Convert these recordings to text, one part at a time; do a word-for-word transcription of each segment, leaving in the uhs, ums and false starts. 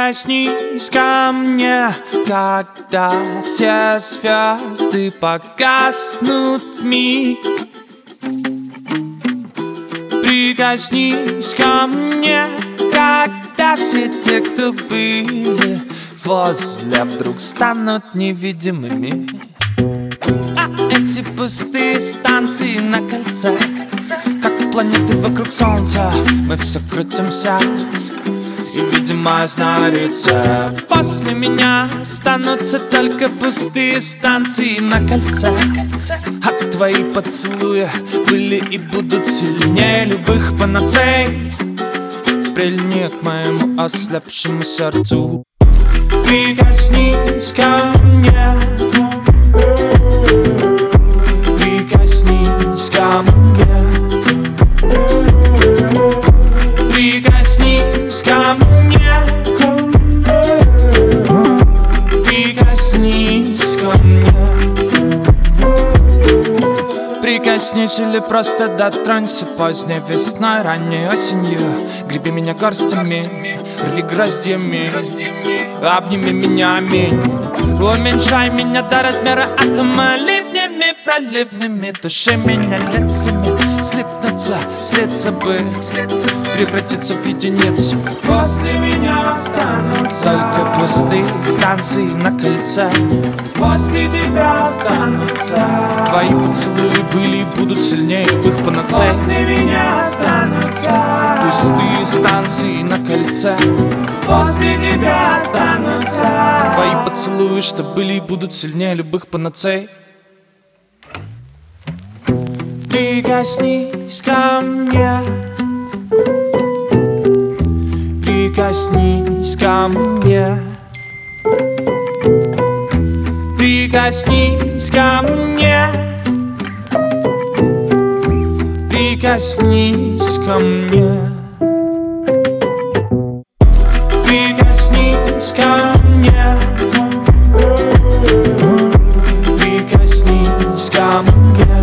Прикоснись ко мне, когда все звезды погаснут вмиг. Прикоснись ко мне, когда все те, кто были возле, вдруг станут невидимыми. А эти пустые станции на кольце, как планеты вокруг солнца, мы все крутимся. И, видимо, я знаю рецепт. После меня останутся только пустые станции на кольце. А твои поцелуи были и будут сильнее любых панацей. Прильни к моему ослепшему сердцу. Прикоснись ко мне, прикоснись ко мне, прикоснись ко мне, прикоснись ко мне. Прикоснись или просто дотронься поздней весной, ранней осенью. Греби меня горстями, рви гроздьями, обними меня, аминь. Уменьшай меня до размера атома ливнями, проливными. Души меня лицами, слипнуться, слиться бы, превратиться в единицу. После меня останутся только пустые станции на кольце. После тебя останутся твои поцелуи были и будут сильнее любых панацей. После меня останутся пустые станции на кольце. После тебя останутся твои поцелуи, что были и будут сильнее любых панацей. Прикоснись ко мне, прикоснись ко мне, прикоснись ко мне, прикоснись ко мне, прикоснись ко мне, прикоснись ко мне,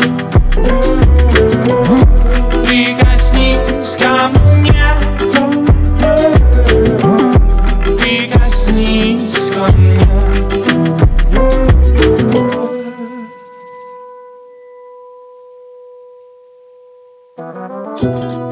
прикоснись ко мне, прикоснись ко мне. Thank you.